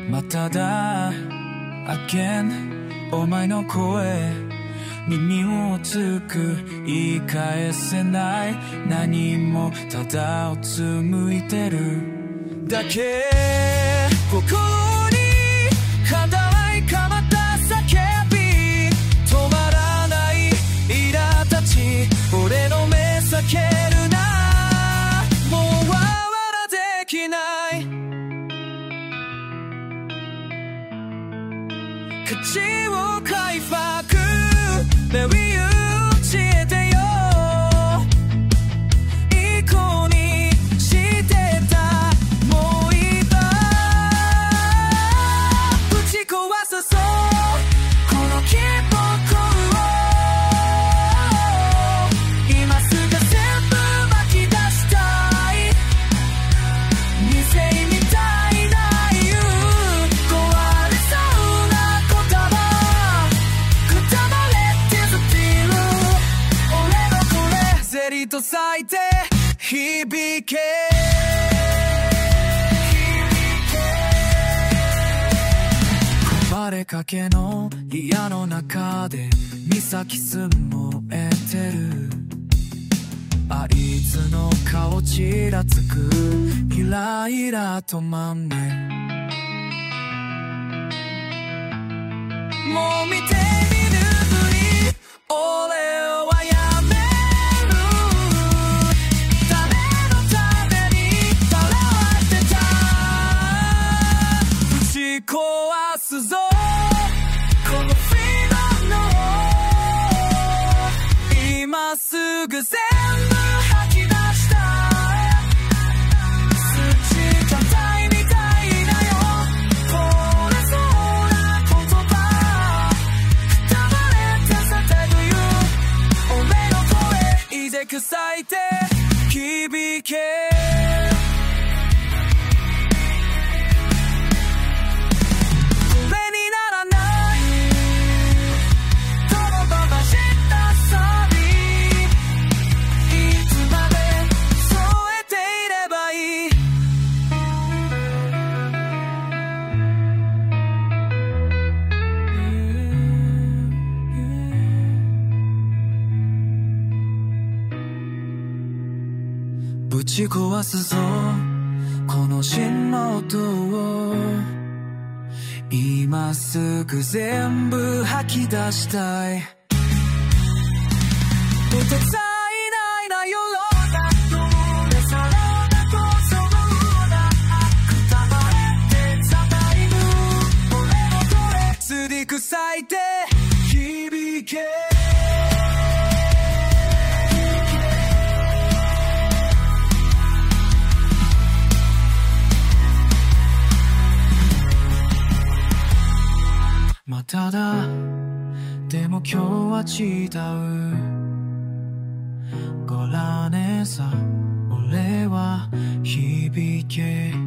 まただ Again お前の声耳をつく言い返せない何もただを紡いてるだけ心に肌いかまった叫び止まらない苛立ち俺の目避けるなもうわらできない口を開放Baby you 教えてよいい子にしてたもう今ぶち壊すそうこの気持ちを今すぐ全部巻き出したい店みたいな言う壊れそうな言葉くたばゼリと咲いて響け壊れかけの部屋の中で岬す燃えてるあいつの顔ちらつくイライラ止まんねもう見て見ぬふり俺は壊すぞこのフィールドの今すぐ全部吐き出した土硬いみたいだよこれそうな言葉くたばれて叫ぶよ俺の声いでくさいて響けぶち壊すぞこの心の音を今すぐ全部吐き出したいとてついないな世の中でさらなとそのなくたばれてさたいぬ俺の声すりくさいて響けまただでも今日は違うごらねさ俺は響け